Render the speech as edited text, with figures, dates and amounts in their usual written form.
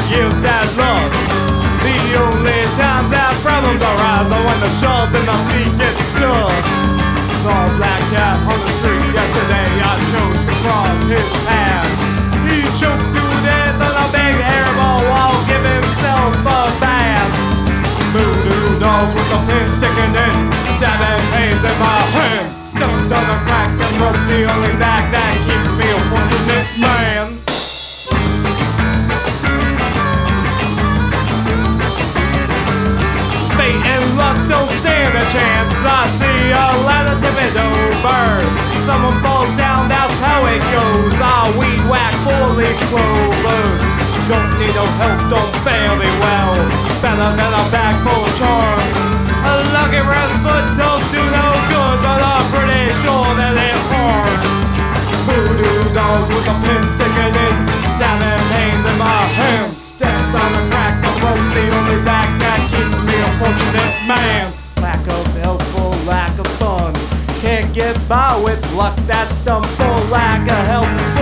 years bad luck. The only times that problems arise are when the shawls in my feet get stuck. Saw a black cat on the street yesterday, I chose to cross his path. He choked to death on a big hairball while giving himself a bath. Voodoo dolls with a pin sticking in, stabbing pains in my hand. Stepped on a crack and broke the only back that keeps me a fortunate man. Fate and luck don't stand a chance. I see a ladder tipping over. Someone falls down, that's how it goes. I weed whack 4-leaf clovers. Don't need no help, don't fairly well. Better than a bag full of charms. A lucky rest foot don't do no good, but I'm pretty sure that it harms. Voodoo dolls with a pin sticking in, stabbing pains in my hand. Stepped on a crack and broke the only back that keeps me a fortunate man. Lack of help for lack of fun. Can't get by with luck that's dumb for lack of help.